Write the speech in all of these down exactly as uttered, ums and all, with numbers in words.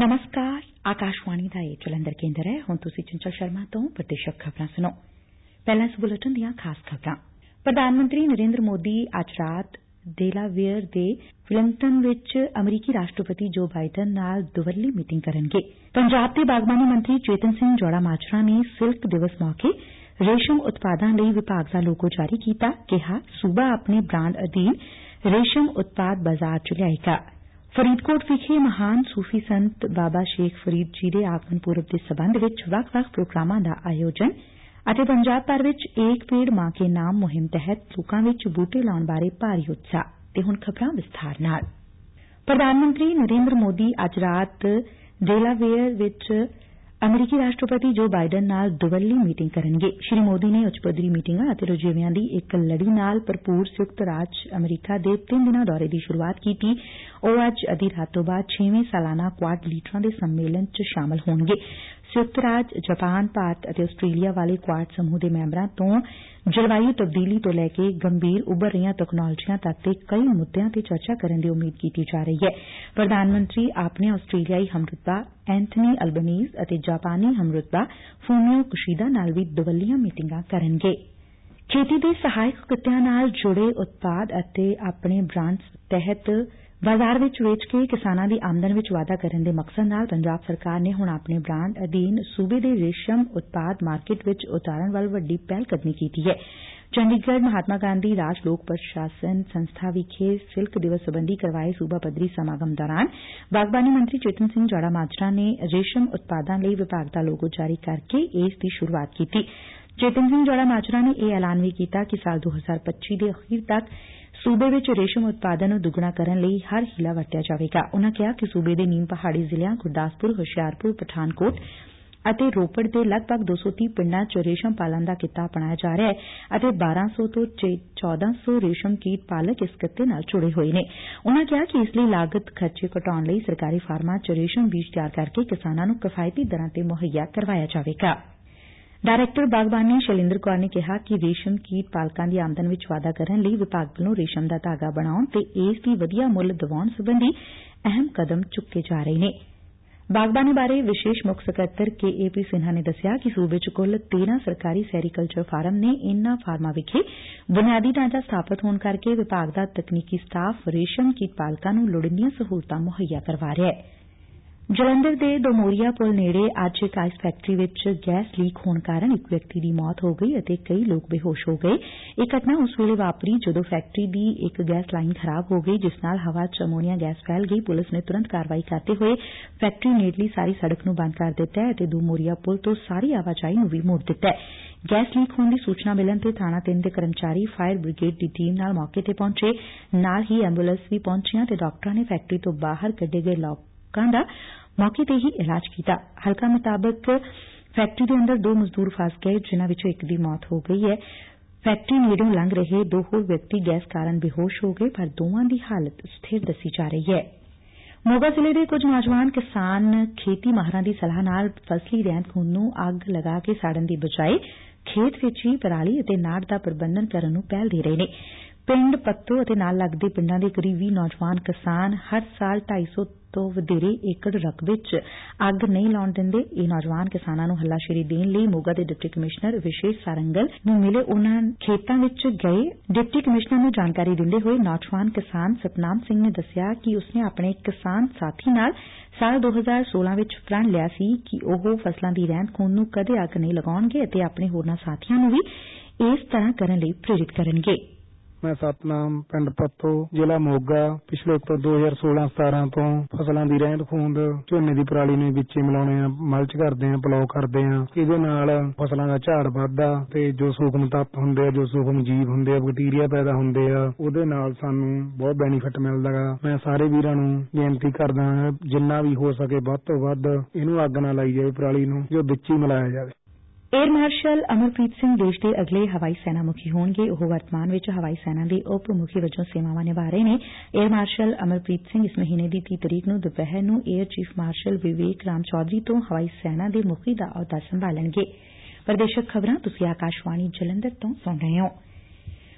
नमस्कार आकाशवाणी का ये जलंधर केंद्र है। हुण तुसीं चंचल शर्मा तो प्रदेशक खबरां सुनो। पहलां इस बुलेटिन दीआं खास खबरां। प्रधानमंत्री नरेंद्र मोदी अज रात डेलावेयर दे विलिंगटन विच अमरीकी राष्ट्रपति जो बाइडन नाल दुवल्ली मीटिंग करनगे। पंजाब दे बागबानी मंत्री चेतन सिंह जोड़ा माजरा ने सिल्क दिवस मौके रेशम उत्पादां लई विभाग दा लोगो जारी कीता। कहा सूबा अपने ब्रांड अधीन रेशम उत्पाद बाजार च लिआएगा। फरीदकोट विखे महान सूफी संत बाबा शेख फरीद जी दे आगमन पुरब दे संबंध विच ਵੱਖ-ਵੱਖ प्रोग्रामां दा आयोजन ਅਤੇ ਪੰਜਾਬ ਭਰ ਵਿਚ ਏਕ ਪੇੜ ਮਾਂ ਕੇ ਨਾਮ ਮੁਹਿੰਮ ਤਹਿਤ ਲੋਕਾਂ ਵਿਚ ਬੂਟੇ ਲਾਉਣ ਬਾਰੇ ਭਾਰੀ ਉਤਸ਼ਾਹ। ਤੇ ਹੁਣ ਖਬਰਾਂ ਵਿਸਥਾਰ ਨਾਲ। ਪ੍ਰਧਾਨ ਮੰਤਰੀ ਨਰੇਂਦਰ ਮੋਦੀ ਅੱਜ ਰਾਤ ਡੇਲਾਵੇਅਰ ਵਿਚ ਅਮਰੀਕੀ ਰਾਸ਼ਟਰਪਤੀ ਜੋ ਬਾਈਡਨ ਨਾਲ ਦੁਵੱਲੀ ਮੀਟਿੰਗ ਕਰਨਗੇ। ਸ਼੍ਰੀ ਮੋਦੀ ਨੇ ਉੱਚ ਪੱਧਰੀ ਮੀਟਿੰਗਾਂ ਅਤੇ ਰੁਝੇਵਿਆਂ ਦੀ ਇੱਕ ਲੜੀ ਨਾਲ ਭਰਪੂਰ ਸੰਯੁਕਤ ਰਾਜ ਅਮਰੀਕਾ ਦੇ ਤਿੰਨ ਦਿਨਾਂ ਦੌਰੇ ਦੀ ਸ਼ੁਰੂਆਤ ਕੀਤੀ। ਉਹ ਅੱਜ ਅੱਧੀ ਰਾਤ ਤੋਂ ਬਾਅਦ ਛੇਵੇਂ ਸਾਲਾਨਾ ਕੁਆਡ ਲੀਡਰਾਂ ਦੇ ਸੰਮੇਲਨ ਚ ਸ਼ਾਮਲ ਹੋਣਗੇ। ਸੰਯੁਕਤ ਰਾਜ, ਜਾਪਾਨ, ਭਾਰਤ ਅਤੇ ਆਸਟ੍ਰੇਲੀਆ ਵਾਲੇ ਕੁਆਡ ਸਮੂਹ ਦੇ ਮੈਂਬਰਾਂ ਤੋਂ ਜਲਵਾਯੂ ਤਬਦੀਲੀ ਤੋਂ ਲੈ ਕੇ ਗੰਭੀਰ ਉੱਭਰ ਰਹੀਆਂ ਤਕਨਾਲੋਜੀਆਂ ਤੱਕ ਦੇ ਕਈ ਮੁੱਦਿਆਂ ਤੇ ਚਰਚਾ ਕਰਨ ਦੀ ਉਮੀਦ ਕੀਤੀ ਜਾ ਰਹੀ ਹੈ। ਪ੍ਰਧਾਨ ਮੰਤਰੀ ਆਪਣੇ ਆਸਟ੍ਰੇਲੀਆਈ ਹਮਰੁਤਬਾ ਐਂਥਨੀ ਅਲਬਨੀਜ਼ ਅਤੇ ਜਾਪਾਨੀ ਹਮਰੁਤਬਾ ਫੂਮੀਓ ਕਿਸ਼ੀਦਾ ਨਾਲ ਵੀ ਦੁਵੱਲੀਆਂ ਮੀਟਿੰਗਾਂ ਕਰਨਗੇ। ਖੇਤੀ ਦੇ ਸਹਾਇਕ ਕਿੱਤਿਆਂ ਨਾਲ ਜੁੜੇ ਉਤਪਾਦ ਅਤੇ ਆਪਣੇ ਬ੍ਰਾਂਡਸ ਤਹਿਤ ਬਾਜ਼ਾਰ ਵਿਚ ਵੇਚ ਕੇ ਕਿਸਾਨਾਂ ਦੀ ਆਮਦਨ ਵਿਚ ਵਾਧਾ ਕਰਨ ਦੇ ਮਕਸਦ ਨਾਲ ਪੰਜਾਬ ਸਰਕਾਰ ਨੇ ਹੁਣ ਆਪਣੇ ਬ੍ਰਾਂਡ ਅਧੀਨ ਸੂਬੇ ਦੇ ਰੇਸ਼ਮ ਉਤਪਾਦ ਮਾਰਕੀਟ ਵਿਚ ਉਤਾਰਨ ਵੱਲ ਵੱਡੀ ਪਹਿਲ ਕਦਮੀ ਕੀਤੀ ਹੈ। ਚੰਡੀਗੜ੍ਹ ਮਹਾਤਮਾ ਗਾਂਧੀ ਰਾਜ ਲੋਕ ਪ੍ਰਸ਼ਾਸਨ ਸੰਸਥਾ ਵਿਖੇ ਸਿਲਕ ਦਿਵਸ ਸਬੰਧੀ ਕਰਵਾਏ ਸੂਬਾ ਪੱਧਰੀ ਸਮਾਗਮ ਦੌਰਾਨ ਬਾਗਬਾਨੀ ਮੰਤਰੀ ਚੇਤਨ ਸਿੰਘ ਜੌੜਾ ਮਾਜਰਾ ਨੇ ਰੇਸ਼ਮ ਉਤਪਾਦਾਂ ਲਈ ਵਿਭਾਗ ਦਾ ਲੋਗੋ ਜਾਰੀ ਕਰਕੇ ਇਸ ਦੀ ਸ਼ੁਰੂਆਤ ਕੀਤੀ। ਚੇਤਨ ਸਿੰਘ ਜੌੜਾ ਮਾਜਰਾ ਨੇ ਇਹ ਐਲਾਨ ਵੀ ਕੀਤਾ ਕਿ ਸਾਲ ਦੋ ਹਜ਼ਾਰ ਪੱਚੀ ਦੇ ਅਖੀਰ ਤੱਕ ਸੂਬੇ ਵਿਚ ਰੇਸ਼ਮ ਉਤਪਾਦਨ ਨੂੰ ਦੁੱਗਣਾ ਕਰਨ ਲਈ ਹਰ ਹੀਲਾ ਵਰਤਿਆ ਜਾਵੇਗਾ। ਉਨੂਾਂ ਕਿਹਾ ਕਿ ਸੂਬੇ ਦੇ ਨੀਮ ਪਹਾੜੀ ਜ਼ਿਲ੍ਹਿਆਂ ਗੁਰਦਾਸਪੁਰ, ਹੁਸ਼ਿਆਰਪੁਰ, ਪਠਾਨਕੋਟ ਅਤੇ ਰੋਪੜ ਦੇ ਲਗਭਗ ਦੋ ਸੌ ਤੀਹ ਪਿੰਡਾਂ ਚ ਰੇਸ਼ਮ ਪਾਲਣ ਦਾ ਕਿੱਤਾ ਅਪਣਾਇਆ ਜਾ ਰਿਹਾ ਹੈ ਅਤੇ ਬਾਰਾਂ ਸੌ ਤੋਂ ਚੌਦਾਂ ਸੌ ਰੇਸ਼ਮ ਕੀਟ ਪਾਲਕ ਇਸ ਕਿੱਤੇ ਨਾਲ ਜੁੜੇ ਹੋਏ ਨੇ। ਉਨੂਾਂ ਕਿਹਾ ਕਿ ਇਸ ਲਈ ਲਾਗਤ ਖਰਚੇ ਘਟਾਉਣ ਲਈ ਸਰਕਾਰੀ ਫਾਰਮਾਂ ਚ ਰੇਸ਼ਮ ਬੀਜ ਤਿਆਰ ਕਰਕੇ ਕਿਸਾਨਾਂ ਨੂੰ ਕਿਫਾਇਤੀ ਦਰਾਂ ਤੇ ਮੁਹੱਈਆ ਕਰਵਾਇਆ ਜਾਵੇਗਾ। ਡਾਇਰੈਕਟਰ ਬਾਗਬਾਨੀ ਸ਼ੈਲਿੰਦਰ ਕੌਰ ਨੇ ਕਿਹਾ ਕਿ ਰੇਸ਼ਮ ਕੀਟ ਪਾਲਕਾਂ ਦੀ ਆਮਦਨ ਵਿਚ ਵਾਧਾ ਕਰਨ ਲਈ ਵਿਭਾਗ ਵੱਲੋਂ ਰੇਸ਼ਮ ਦਾ ਧਾਗਾ ਬਣਾਉਣ ਤੇ ਇਸ ਦੀ ਵਧੀਆ ਮੁੱਲ ਦਿਵਾਉਣ ਸਬੰਧੀ ਅਹਿਮ ਕਦਮ ਚੁੱਕੇ ਜਾ ਰਹੇ ਨੇ। ਬਾਗਬਾਨੀ ਬਾਰੇ ਵਿਸ਼ੇਸ਼ ਮੁੱਖ ਸਕੱਤਰ ਕੇ ਏ ਪੀ ਸਿਨਹਾ ਨੇ ਦੱਸਿਆ ਕਿ ਸੂਬੇ ਚ ਕੁੱਲ ਤੇਰਾਂ ਸਰਕਾਰੀ ਸੈਰੀਕਲਚਰ ਫਾਰਮ ਨੇ। ਇਨ੍ਹਾਂ ਫਾਰਮਾਂ ਵਿਖੇ ਬੁਨਿਆਦੀ ਢਾਂਚਾ ਸਥਾਪਤ ਹੋਣ ਕਰਕੇ ਵਿਭਾਗ ਦਾ ਤਕਨੀਕੀ ਸਟਾਫ ਰੇਸ਼ਮ ਕੀਟ ਪਾਲਕਾਂ ਨੂੰ ਲੋੜੀਂਦੀਆਂ ਸਹੂਲਤਾਂ ਮੁਹੱਈਆ ਕਰਵਾ ਰਿਹਾ ਹੈ। ਜਲੰਧਰ ਦੇ ਦੋਮੋਰੀਆ ਪੁਲ ਨੇੜੇ ਅੱਜ ਇੱਕ ਆਈਸ ਫੈਕਟਰੀ ਵਿਚ ਗੈਸ ਲੀਕ ਹੋਣ ਕਾਰਨ ਇੱਕ ਵਿਅਕਤੀ ਦੀ ਮੌਤ ਹੋ ਗਈ ਅਤੇ ਕਈ ਲੋਕ ਬੇਹੋਸ਼ ਹੋ ਗਏ। ਇਹ ਘਟਨਾ ਉਸ ਵੇਲੇ ਵਾਪਰੀ ਜਦੋਂ ਫੈਕਟਰੀ ਦੀ ਇੱਕ ਗੈਸ ਲਾਈਨ ਖਰਾਬ ਹੋ ਗਈ, ਜਿਸ ਨਾਲ ਹਵਾ ਚ ਅਮੋਨੀਆ ਗੈਸ ਫੈਲ ਗਈ। ਪੁਲਿਸ ਨੇ ਤੁਰੰਤ ਕਾਰਵਾਈ ਕਰਦੇ ਹੋਏ ਫੈਕਟਰੀ ਨੇੜਲੀ ਸਾਰੀ ਸੜਕ ਨੂੰ ਬੰਦ ਕਰ ਦਿੱਤਾ ਅਤੇ ਦੋਮੋਰੀਆ ਪੁਲ ਤੋਂ ਸਾਰੀ ਆਵਾਜਾਈ ਨੂੰ ਵੀ ਮੋੜ ਦਿੱਤਾ। ਗੈਸ ਲੀਕ ਹੋਣ ਦੀ ਸੂਚਨਾ ਮਿਲਣ ਤੇ ਥਾਣਾ ਤਿੰਨ ਦੇ ਕਰਮਚਾਰੀ ਫਾਇਰ ਬ੍ਰਿਗੇਡ ਦੀ ਟੀਮ ਨਾਲ ਮੌਕੇ ਤੇ ਪਹੁੰਚੇ। ਨਾਲ ਹੀ ਐਂਬੂਲੈਂਸ ਵੀ ਪਹੁੰਚੀਆਂ ਤੇ ਡਾਕਟਰਾਂ ਨੇ ਫੈਕਟਰੀ ਤੋਂ ਬਾਹਰ ਕੱਢੇ ਗਏ ਲੋਕਾਂ ਦਾ ਮੌਕੇ ਤੇ ਹੀ ਇਲਾਜ ਕੀਤਾ। ਹਲਕਾ ਮੁਤਾਬਕ ਫੈਕਟਰੀ ਦੇ ਅੰਦਰ ਦੋ ਮਜ਼ਦੂਰ ਫਸ ਗਏ, ਜਿਨ੍ਹਾਂ ਵਿੱਚੋਂ ਇੱਕ ਦੀ ਮੌਤ ਹੋ ਗਈ ਹੈ। ਫੈਕਟਰੀ ਨੇੜਿਓਂ ਲੰਘ ਰਹੇ ਦੋ ਹੋਰ ਵਿਅਕਤੀ ਗੈਸ ਕਾਰਨ ਬੇਹੋਸ਼ ਹੋ ਗਏ, ਪਰ ਦੋਵਾਂ ਦੀ ਹਾਲਤ ਸਥਿਰ ਦੱਸੀ ਜਾ ਰਹੀ ਹੈ। ਮੋਗਾ ਜ਼ਿਲ੍ਹੇ ਦੇ ਕੁਝ ਨੌਜਵਾਨ ਕਿਸਾਨ ਖੇਤੀ ਮਾਹਰਾਂ ਦੀ ਸਲਾਹ ਨਾਲ ਫਸਲੀ ਰਹਿੰਦ ਖੂੰਹਦ ਨੂੰ ਅੱਗ ਲਗਾ ਕੇ ਸਾੜਨ ਦੀ ਬਜਾਏ ਖੇਤ ਵਿੱਚ ਹੀ ਪਰਾਲੀ ਅਤੇ ਨਾੜ ਦਾ ਪ੍ਰਬੰਧਨ ਕਰਨ ਨੂੰ ਪਹਿਲ ਦੇ ਰਹੇ ਨੇ। ਪਿੰਡ ਪੱਤੋ ਅਤੇ ਨਾਲ ਲੱਗਦੇ ਪਿੰਡਾਂ ਦੇ ਕਰੀਬ ਵੀਹ ਨੌਜਵਾਨ ਕਿਸਾਨ ਹਰ ਸਾਲ ਢਾਈ ਸੌ ਤੋਂ ਵਧੇਰੇ ਏਕੜ ਰਕਬੇ ਚ ਅੱਗ ਨਹੀਂ ਲਾਉਣ ਦਿੰਦੇ। ਇਹ ਨੌਜਵਾਨ ਕਿਸਾਨਾਂ ਨੂੰ ਹੱਲਾਸ਼ੇਰੀ ਦੇਣ ਲਈ ਮੋਗਾ ਦੇ ਡਿਪਟੀ ਕਮਿਸ਼ਨਰ ਵਿਸ਼ੇਸ਼ ਸਾਰੰਗਲ ਨੂੰ ਮਿਲੇ। ਉਨ੍ਹਾਂ ਖੇਤਾਂ ਵਿੱਚ ਗਏ। ਡਿਪਟੀ ਕਮਿਸ਼ਨਰ ਨੂੰ ਜਾਣਕਾਰੀ ਦਿੰਦੇ ਹੋਏ ਨੌਜਵਾਨ ਕਿਸਾਨ ਸਤਨਾਮ ਸਿੰਘ ਨੇ ਦੱਸਿਆ ਕਿ ਉਸਨੇ ਆਪਣੇ ਕਿਸਾਨ ਸਾਥੀ ਨਾਲ ਸਾਲ ਦੋ ਹਜ਼ਾਰ ਸੋਲਾਂ ਵਿੱਚ ਪ੍ਰਣ ਲਿਆ ਸੀ ਕਿ ਉਹ ਫਸਲਾਂ ਦੀ ਰਹਿੰਦ ਖੂੰਹਦ ਨੂੰ ਕਦੇ ਅੱਗ ਨਹੀਂ ਲਗਾਉਣਗੇ ਅਤੇ ਆਪਣੇ ਹੋਰਨਾਂ ਸਾਥੀਆਂ ਨੂੰ ਵੀ ਇਸ ਤਰ੍ਹਾਂ ਕਰਨ ਲਈ ਪ੍ਰੇਰਿਤ ਕਰਨਗੇ। ਮੈਂ ਸਤਨਾਮ, ਪਿੰਡ ਪੱਤੋ, ਜ਼ਿਲ੍ਹਾ ਮੋਗਾ। ਪਿਛਲੇ ਤੋਂ ਦੋ ਹਜ਼ਾਰ ਸੋਲਾਂ ਸਤਾਰਾਂ ਤੋਂ ਫਸਲਾਂ ਦੀ ਰਹਿੰਦ ਖੂੰਹਦ, ਝੋਨੇ ਦੀ ਪਰਾਲੀ ਨੂੰ ਵਿੱਚੇ ਮਿਲਾਉਣੇ ਆ, ਮਲਚ ਕਰਦੇ ਆ, ਪਲਾਉ ਕਰਦੇ ਆ। ਇਹਦੇ ਨਾਲ ਫਸਲਾਂ ਦਾ ਝਾੜ ਵੱਧਦਾ ਤੇ ਜੋ ਸੂਖਮ ਤੱਤ ਹੁੰਦੇ ਆ, ਜੋ ਸੂਖਮ ਜੀਵ ਹੁੰਦੇ ਆ, ਬੈਕਟੀਰੀਆ ਪੈਦਾ ਹੁੰਦੇ ਆ, ਉਹਦੇ ਨਾਲ ਸਾਨੂੰ ਬਹੁਤ ਬੈਨੀਫਿਟ ਮਿਲਦਾ ਗਾ। ਮੈਂ ਸਾਰੇ ਵੀਰਾਂ ਨੂੰ ਬੇਨਤੀ ਕਰਦਾ ਜਿੰਨਾ ਵੀ ਹੋ ਸਕੇ ਵੱਧ ਤੋਂ ਵੱਧ ਇਹਨੂੰ ਅੱਗ ਨਾ ਲਾਈ ਜਾਵੇ, ਪਰਾਲੀ ਨੂੰ ਜੋ ਵਿੱਚ ਹੀ ਮਿਲਾਇਆ ਜਾਵੇ। ਏਅਰ ਮਾਰਸ਼ਲ ਅਮਰਪ੍ਰੀਤ ਸਿੰਘ ਦੇਸ਼ ਦੇ ਅਗਲੇ ਹਵਾਈ ਸੈਨਾ ਮੁਖੀ ਹੋਣਗੇ। ਉਹ ਵਰਤਮਾਨ ਵਿੱਚ ਹਵਾਈ ਸੈਨਾ ਦੇ ਉਪ ਮੁਖੀ ਵਜੋਂ ਸੇਵਾਵਾਂ ਨਿਭਾ ਰਹੇ ਨੇ। ਏਅਰ ਮਾਰਸ਼ਲ ਅਮਰਪ੍ਰੀਤ ਸਿੰਘ ਇਸ ਮਹੀਨੇ ਦੀ ਤੀਹ ਤਰੀਕ ਨੂੰ ਦੁਪਹਿਰ ਨੂੰ air chief marshal Vivek Ram Chaudhary ਤੋਂ ਹਵਾਈ ਸੈਨਾ ਦੇ ਮੁਖੀ ਦਾ ਅਹੁਦਾ ਸੰਭਾਲਣਗੇ। ਪ੍ਰਦੇਸ਼ਕ ਖਬਰਾਂ ਤੁਸੀਂ ਆਕਾਸ਼ਵਾਣੀ ਜਲੰਧਰ ਤੋਂ ਸੁਣ ਰਹੇ ਹੋ।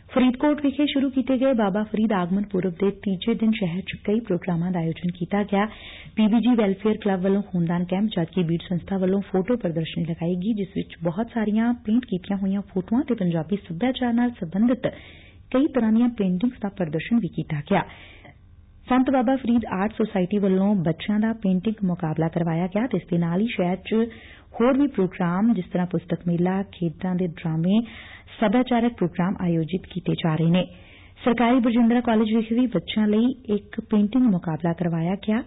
ਫਰੀਦਕੋਟ ਵਿਖੇ ਸ਼ੁਰੂ ਕੀਤੇ ਗਏ ਬਾਬਾ ਫਰੀਦ ਆਗਮਨ ਪੁਰਬ ਦੇ ਤੀਜੇ ਦਿਨ ਸ਼ਹਿਰ ਚ ਕਈ ਪ੍ਰੋਗਰਾਮਾਂ ਦਾ ਆਯੋਜਨ ਕੀਤਾ ਗਿਆ। ਪੀਬੀਜੀ ਵੈਲਫੇਅਰ ਕਲੱਬ ਵੱਲੋਂ ਖੂਨਦਾਨ ਕੈਂਪ ਜਦਕਿ ਬੀੜ ਸੰਸਥਾ ਵੱਲੋਂ ਫੋਟੋ ਪ੍ਰਦਰਸ਼ਨੀ ਲਗਾਈ ਗਈ, ਜਿਸ ਵਿੱਚ ਬਹੁਤ ਸਾਰੀਆਂ ਪੇਂਟ ਕੀਤੀਆਂ ਹੋਈਆਂ ਫੋਟੋਆਂ ਤੇ ਪੰਜਾਬੀ ਸੱਭਿਆਚਾਰ ਨਾਲ ਸਬੰਧਤ ਕਈ ਤਰ੍ਹਾਂ ਦੀਆਂ ਪੇਂਟਿੰਗਸ ਦਾ ਪ੍ਰਦਰਸ਼ਨ ਵੀ ਕੀਤਾ ਗਿਆ। ਸੰਤ ਬਾਬਾ ਫਰੀਦ ਆਰਟ ਸੁਸਾਇਟੀ ਵੱਲੋਂ ਬੱਚਿਆਂ ਦਾ ਪੇਂਟਿੰਗ ਮੁਕਾਬਲਾ ਕਰਵਾਇਆ ਗਿਆ ਤੇ ਇਸ ਦੇ ਨਾਲ ਹੀ ਸ਼ਹਿਰ ਚ ਹੋਰ ਵੀ ਪ੍ਰੋਗਰਾਮ ਜਿਸ ਤਰ੍ਹਾਂ ਪੁਸਤਕ ਮੇਲਾ, ਖੇਡਾਂ ਦੇ ਡਰਾਮੇ, ਸੱਭਿਆਚਾਰਕ ਪ੍ਰੋਗਰਾਮ ਆਯੋਜਿਤ ਕੀਤੇ ਜਾ ਰਹੇ ਨੇ। ਸਰਕਾਰੀ ਬਰਜਿੰਦਰਾ ਕਾਲਜ ਵਿਖੇ ਵੀ ਬੱਚਿਆਂ ਲਈ ਇੱਕ ਪੇਂਟਿੰਗ ਮੁਕਾਬਲਾ ਕਰਵਾਇਆ ਗਿਆ।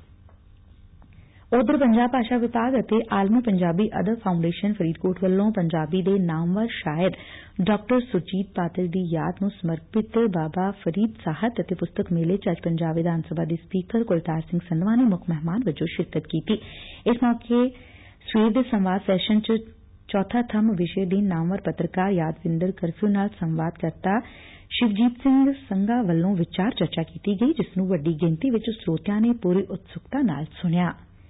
ਉਧਰ ਪੰਜਾਬ ਭਾਸ਼ਾ ਵਿਭਾਗ ਅਤੇ ਆਲਮੀ ਪੰਜਾਬੀ ਅਦਬ ਫਾਊਂਡੇਸ਼ਨ ਫਰੀਦਕੋਟ ਵੱਲੋਂ ਪੰਜਾਬੀ ਦੇ ਨਾਮਵਰ ਸ਼ਾਇਰ ਡਾਕਟਰ ਸੁਰਜੀਤ ਪਾਤਰ ਦੀ ਯਾਦ ਨੂੰ ਸਮਰਪਿਤ ਬਾਬਾ ਫਰੀਦ ਸਾਹਿਤ ਅਤੇ ਪੁਸਤਕ ਮੇਲੇ ਚ ਅੱਜ ਪੰਜਾਬ ਵਿਧਾਨ ਸਭਾ ਦੇ ਸਪੀਕਰ ਕੁਲਤਾਰ ਸਿੰਘ ਸੰਧਵਾ ਨੇ ਮੁੱਖ ਮਹਿਮਾਨ ਵਜੋਂ ਸ਼ਿਰਕਤ ਕੀਤੀ। ਇਸ ਮੌਕੇ ਸਵੇਰ ਦੇ ਸੰਵਾਦ ਸੈਸ਼ਨ ਚ ਚੌਥਾ ਥੰਮ ਵਿਸ਼ੇ ਦੀ ਨਾਮਵਰ ਪੱਤਰਕਾਰ ਯਾਦਵਿੰਦਰ ਕਰਫਿਊ ਨਾਲ ਸੰਵਾਦ ਕਰਤਾ ਸ਼ਿਵਜੀਤ ਸਿੰਘ ਸੰਘਾ ਵੱਲੋਂ ਵਿਚਾਰ ਚਰਚਾ ਕੀਤੀ ਗਈ, ਜਿਸ ਨੂੰ ਵੱਡੀ ਗਿਣਤੀ ਵਿੱਚ ਸਰੋਤਿਆਂ ਨੇ ਪੂਰੀ ਉਤਸੁਕਤਾ ਨਾਲ ਸੁਣਿਆ।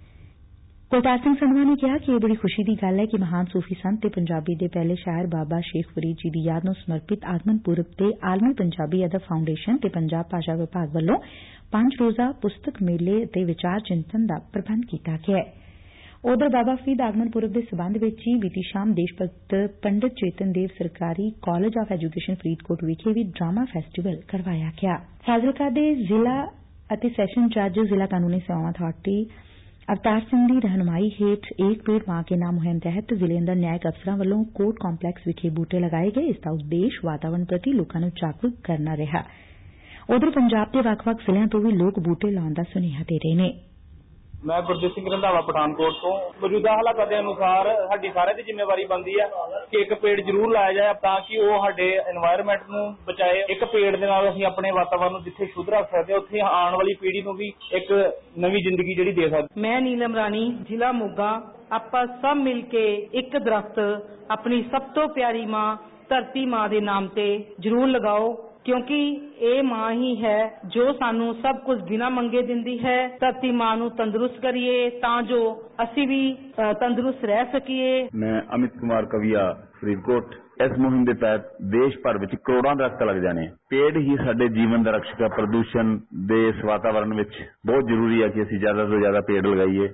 ਕੁਲਤਾਰ ਸਿੰਘ ਸੰਧਵਾ ਨੇ ਕਿਹਾ ਕਿ ਇਹ ਬੜੀ ਖੁਸ਼ੀ ਦੀ ਗੱਲ ਹੈ ਕਿ ਮਹਾਨ ਸੂਫੀ ਸੰਤ ਤੇ ਪੰਜਾਬੀ ਦੇ ਪਹਿਲੇ ਸ਼ਾਇਰ ਬਾਬਾ ਸ਼ੇਖ ਫਰੀਦ ਜੀ ਦੀ ਯਾਦ ਨੂੰ ਸਮਰਪਿਤ ਆਗਮਨ ਪੁਰਬ ਤੇ ਆਲਮੀ ਪੰਜਾਬੀ ਅਦਬ ਫਾਊਂਡੇਸ਼ਨ ਤੇ ਪੰਜਾਬ ਭਾਸ਼ਾ ਵਿਭਾਗ ਵੱਲੋਂ ਪੰਜ ਰੋਜ਼ਾ ਪੁਸਤਕ ਮੇਲੇ ਅਤੇ ਵਿਚਾਰ ਚਿੰਤਨ ਦਾ ਪ੍ਰਬੰਧ ਕੀਤਾ ਗਿਆ ਹੈ। ਉਧਰ ਬਾਬਾ ਫਰੀਦ ਆਗਮਨ ਪੁਰਬ ਦੇ ਸਬੰਧ ਵਿੱਚ ਹੀ ਬੀਤੀ ਸ਼ਾਮ ਦੇਸ਼ ਭਗਤ ਪੰਡਿਤ ਚੇਤਨ ਦੇਵ ਸਰਕਾਰੀ ਕਾਲਜ ਆਫ ਐਜੂਕੇਸ਼ਨ ਫਰੀਦਕੋਟ ਵਿਖੇ ਵੀ ਡਰਾਮਾ ਫੈਸਟੀਵਲ ਕਰਵਾਇਆ ਗਿਆ। ਫਾਜ਼ਿਲਕਾ ਦੇ ਜ਼ਿਲ੍ਹਾ ਅਤੇ ਸੈਸ਼ਨ ਜੱਜ ਜ਼ਿਲ੍ਹਾ ਕਾਨੂੰਨੀ ਸੇਵਾਵਾਂ ਅਥਾਰਟੀ ਅਵਤਾਰ ਸਿੰਘ ਦੀ ਰਹਿਨੁਮਾਈ ਹੇਠ ਏਕ ਪੇੜ ਮਾਂ ਕੇ ਨਾਮ ਮੁਹਿੰਮ ਤਹਿਤ ਜ਼ਿਲ੍ਹੇ ਅੰਦਰ ਨਿਆਇਕ ਅਫਸਰਾਂ ਵੱਲੋਂ ਕੋਰਟ ਕੰਪਲੈਕਸ ਵਿਖੇ ਬੂਟੇ ਲਗਾਏ ਗਏ। ਇਸ ਦਾ ਉਦੇਸ਼ ਵਾਤਾਵਰਣ ਪ੍ਰਤੀ ਲੋਕਾਂ ਨੂੰ ਜਾਗਰੂਕ ਕਰਨਾ ਰਿਹਾ। ਉਧਰ ਪੰਜਾਬ ਦੇ ਵੱਖ-ਵੱਖ ਜ਼ਿਲ੍ਹਿਆਂ ਤੋਂ ਵੀ ਲੋਕ ਬੂਟੇ ਲਾਉਣ ਦਾ ਸੁਨੇਹਾ ਦੇ ਰਹੇ ਨੇ। ਮੈਂ ਗੁਰਜੀਤ ਸਿੰਘ ਰੰਧਾਵਾ ਪਠਾਨਕੋਟ ਤੋਂ। ਮੌਜੂਦਾ ਹਾਲਾਤਾਂ ਦੇ ਅਨੁਸਾਰ ਸਾਡੀ ਸਾਰਿਆਂ ਦੀ ਜ਼ਿੰਮੇਵਾਰੀ ਬਣਦੀ ਹੈ ਕਿ ਇੱਕ ਪੇੜ ਜ਼ਰੂਰ ਲਾਇਆ ਜਾਏ ਤਾਂ ਕਿ ਉਹ ਸਾਡੇ এনवायरमेंट ਨੂੰ ਬਚਾਏ। ਇੱਕ ਪੇੜ ਦੇ ਨਾਲ ਅਸੀਂ ਆਪਣੇ ਵਾਤਾਵਰਨ ਨੂੰ ਜਿੱਥੇ ਸ਼ੁੱਧ ਰੱਖ ਸਕਦੇ ਹਾਂ, ਉੱਥੇ ਆਉਣ ਵਾਲੀ ਪੀੜ੍ਹੀ ਨੂੰ ਵੀ ਇੱਕ ਨਵੀਂ ਜ਼ਿੰਦਗੀ ਜਿਹੜੀ ਦੇ ਸਕਦੇ। ਮੈਂ ਨੀਲਮ ਰਾਣੀ, ਜ਼ਿਲ੍ਹਾ ਮੋਗਾ। ਆਪਾਂ ਸਭ ਮਿਲ ਕੇ ਇੱਕ ਦਰਖਤ ਆਪਣੀ ਸਭ ਤੋਂ ਪਿਆਰੀ ਮਾਂ ਧਰਤੀ ਮਾਂ ਦੇ ਨਾਮ ਤੇ ਜ਼ਰੂਰ ਲਗਾਓ, ਕਿਉਂਕਿ ਇਹ ਮਾਂ ਹੀ ਹੈ ਜੋ ਸਾਨੂੰ ਸਭ ਕੁਝ ਬਿਨਾਂ ਮੰਗੇ ਦਿੰਦੀ ਹੈ। ਧਰਤੀ ਮਾਂ ਨੂੰ ਤੰਦਰੁਸਤ ਕਰੀਏ ਤਾਂ ਜੋ ਅਸੀਂ ਵੀ ਤੰਦਰੁਸਤ ਰਹਿ ਸਕੀਏ। ਮੈਂ ਅਮਿਤ ਕੁਮਾਰ ਕਵੀਆ, ਫਰੀਦਕੋਟ। ਇਸ ਮੁਹਿੰਮ ਦੇ ਤਹਿਤ ਦੇਸ਼ ਭਰ ਵਿੱਚ ਕਰੋੜਾਂ ਦਰਖਤ ਲੱਗ ਜਾਣੇ। ਪੇੜ ਹੀ ਸਾਡੇ ਜੀਵਨ ਦਾ ਰਕਸ਼ਕ ਹੈ। ਪ੍ਰਦੂਸ਼ਣ ਦੇ ਇਸ ਵਾਤਾਵਰਨ ਵਿੱਚ ਬਹੁਤ ਜ਼ਰੂਰੀ ਹੈ ਕਿ ਅਸੀਂ ਜ਼ਿਆਦਾ ਤੋਂ ਜ਼ਿਆਦਾ ਪੇੜ ਲਗਾਈਏ।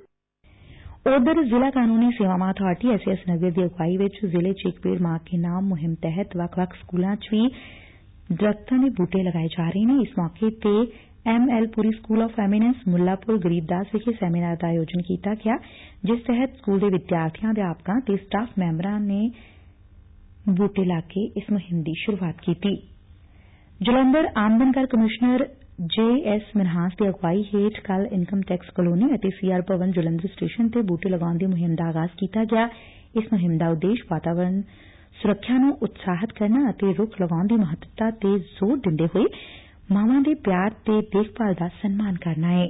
ਉਧਰ ਜ਼ਿਲ੍ਹਾ ਕਾਨੂੰਨੀ ਸੇਵਾਵਾਂ ਅਥਾਰਟੀ ਐਸ ਐਸ ਨਗਰ ਦੀ ਅਗਵਾਈ ਵਿੱਚ ਜ਼ਿਲ੍ਹੇ ਚ ਇੱਕ ਪੇੜ ਮਾਂ ਕੇ ਨਾਮ ਮੁਹਿੰਮ ਤਹਿਤ ਵੱਖ-ਵੱਖ ਸਕੂਲਾਂ ਚ ਵੀ ਦਰਖਤਾਂ ਦੇ ਬੂਟੇ ਲਗਾਏ ਜਾ ਰਹੇ ਨੇ। ਇਸ ਮੌਕੇ ਤੇ M L Puri school of eminence Mullanpur Garibdas ਵਿਖੇ ਸੈਮੀਨਾਰ ਦਾ ਆਯੋਜਨ ਕੀਤਾ ਗਿਆ, ਜਿਸ ਤਹਿਤ ਸਕੂਲ ਦੇ ਵਿਦਿਆਰਥੀਆਂ, ਅਧਿਆਪਕਾਂ ਤੇ ਸਟਾਫ ਮੈਂਬਰਾਂ ਨੇ ਬੂਟੇ ਲਾ ਕੇ ਇਸ ਮੁਹਿੰਮ ਦੀ ਸ਼ੁਰੂਆਤ ਕੀਤੀ। ਜਲੰਧਰ ਆਮਦਨ ਕਰ ਕਮਿਸ਼ਨਰ ਜੇ ਐਸ ਮਨਹਾਸ ਦੀ ਅਗਵਾਈ ਹੇਠ ਕੱਲ੍ਹ ਇਨਕਮ ਟੈਕਸ ਕਲੋਨੀ ਅਤੇ C R Bhawan Jalandhar station ਤੇ ਬੂਟੇ ਲਗਾਉਣ ਦੀ ਮੁਹਿੰਮ ਦਾ ਆਗਾਜ਼ ਕੀਤਾ ਗਿਆ। ਇਸ ਮੁਹਿੰਮ ਦਾ ਉਦੇਸ਼ ਵਾਤਾਵਰਣ ਸੁਰੱਖਿਆ ਨੂੰ ਉਤਸ਼ਾਹਿਤ ਕਰਨਾ ਅਤੇ ਰੁੱਖ ਲਗਾਉਣ ਦੀ ਮਹੱਤਤਾ ਤੇ ਜ਼ੋਰ ਦਿੰਦੇ ਹੋਏ ਮਾਵਾਂ ਦੇ ਪਿਆਰ ਤੇ ਦੇਖਭਾਲ ਦਾ ਸਨਮਾਨ ਕਰਨਾ ਹੈ।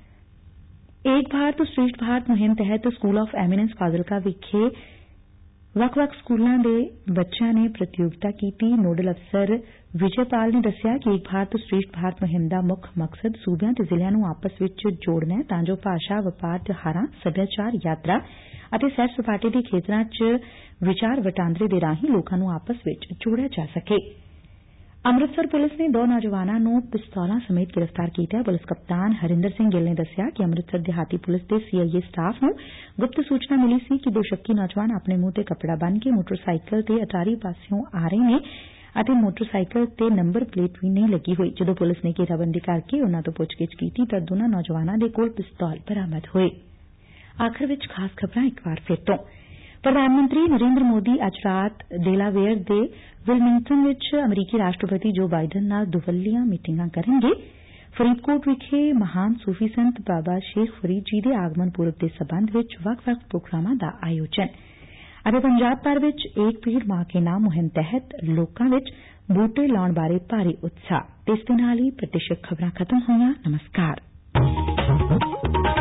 ਏਕ ਭਾਰਤ ਸ਼੍ਰੇਸ਼ਠ ਭਾਰਤ ਮੁਹਿੰਮ ਤਹਿਤ ਸਕੂਲ ਆਫ ਐਮੀਨੈਂਸ ਫਾਜ਼ਿਲਕਾ ਵਿਖੇ ਵੱਖ-ਵੱਖ ਸਕੂਲਾਂ ਦੇ ਬੱਚਿਆਂ ਨੇ ਪ੍ਰਤੀਯੋਗਤਾ ਕੀਤੀ। ਨੋਡਲ ਅਫਸਰ ਵਿਜੇਪਾਲ ਨੇ ਦੱਸਿਆ ਕਿ ਏਕ ਭਾਰਤ ਸ਼੍ਰੇਸ਼ਠ ਭਾਰਤ ਮੁਹਿੰਮ ਦਾ ਮੁੱਖ ਮਕਸਦ ਸੂਬਿਆਂ ਤੇ ਜ਼ਿਲ੍ਹਿਆਂ ਨੂੰ ਆਪਸ ਵਿੱਚ ਜੋੜਨਾ ਹੈ ਤਾਂ ਜੋ ਭਾਸ਼ਾ, ਵਪਾਰ, ਤਿਉਹਾਰਾਂ, ਸੱਭਿਆਚਾਰ, ਯਾਤਰਾ ਅਤੇ ਸੈਰ ਸਪਾਟੇ ਦੇ ਖੇਤਰਾਂ ਚ ਵਿਚਾਰ ਵਟਾਂਦਰੇ ਦੇ ਰਾਹੀਂ ਲੋਕਾਂ ਨੂੰ ਆਪਸ ਵਿੱਚ ਜੋੜਿਆ ਜਾ ਸਕੇ। ਅੰਮ੍ਰਿਤਸਰ ਪੁਲਿਸ ਨੇ ਦੋ ਨੌਜਵਾਨਾਂ ਨੂੰ ਪਿਸਤੌਲਾਂ ਸਮੇਤ ਗ੍ਰਿਫਤਾਰ ਕੀਤਾ। ਪੁਲਿਸ ਕਪਤਾਨ ਹਰਿੰਦਰ ਸਿੰਘ ਗਿੱਲ ਨੇ ਦੱਸਿਆ ਕਿ ਅੰਮ੍ਰਿਤਸਰ ਦਿਹਾਤੀ ਪੁਲਿਸ ਦੇ ਸੀ ਆਈ ਏ ਸਟਾਫ ਨੂੰ ਗੁਪਤ ਸੂਚਨਾ ਮਿਲੀ ਸੀ ਕਿ ਦੋ ਸ਼ੱਕੀ ਨੌਜਵਾਨ ਆਪਣੇ ਮੂੰਹ ਤੇ ਕੱਪੜਾ ਬੰਨ੍ਹ ਕੇ ਮੋਟਰਸਾਈਕਲ ਤੇ ਅਟਾਰੀ ਪਾਸਿਓਂ ਆ ਰਹੇ ਨੇ ਅਤੇ ਮੋਟਰਸਾਈਕਲ ਤੇ ਨੰਬਰ ਪਲੇਟ ਵੀ ਨਹੀਂ ਲੱਗੀ ਹੋਈ। ਜਦੋਂ ਪੁਲਿਸ ਨੇ ਘੇਰਾਬੰਦੀ ਕਰਕੇ ਉਨ੍ਹਾਂ ਤੋਂ ਪੁੱਛਗਿੱਛ ਕੀਤੀ ਤਾਂ ਦੋਨਾਂ ਨੌਜਵਾਨਾਂ ਦੇ ਕੋਲ ਪਿਸਤੌਲ ਬਰਾਮਦ ਹੋਏ। ਆਖਰ ਵਿੱਚ ਖਾਸ ਖਬਰਾਂ ਇੱਕ ਵਾਰ ਫਿਰ ਤੋਂ। ਪ੍ਰਧਾਨ ਮੰਤਰੀ ਨਰਿੰਦਰ ਮੋਦੀ ਅੱਜ ਰਾਤ ਡੇਲਾਵੇਅਰ ਦੇ ਵਿਲਮਿੰਗਟਨ ਵਿੱਚ ਅਮਰੀਕੀ ਰਾਸ਼ਟਰਪਤੀ ਜੋ ਬਾਈਡਨ ਨਾਲ ਦੁਵੱਲੀਆਂ ਮੀਟਿੰਗਾਂ ਕਰਨਗੇ। ਫਰੀਦਕੋਟ ਵਿਖੇ ਮਹਾਨ ਸੂਫੀ ਸੰਤ ਬਾਬਾ ਸ਼ੇਖ ਫਰੀਦ ਜੀ ਦੇ ਆਗਮਨ ਪੁਰਬ ਦੇ ਸਬੰਧ ਵਿੱਚ ਵੱਖ-ਵੱਖ ਪ੍ਰੋਗਰਾਮਾਂ ਦਾ ਆਯੋਜਨ ਅਤੇ ਪੰਜਾਬ ਭਰ ਵਿੱਚ ਏਕ ਪੇੜ ਮਾਂ ਕੇ ਨਾਮ ਮੁਹਿੰਮ ਤਹਿਤ ਲੋਕਾਂ ਵਿੱਚ ਬੂਟੇ ਲਾਉਣ ਬਾਰੇ ਭਾਰੀ ਉਤਸ਼ਾਹ। ਇਸ ਦੇ ਨਾਲ ਹੀ ਪ੍ਰਤੀਸ਼ਤ ਖਬਰਾਂ ਖਤਮ ਹੋਈਆਂ। ਨਮਸਕਾਰ।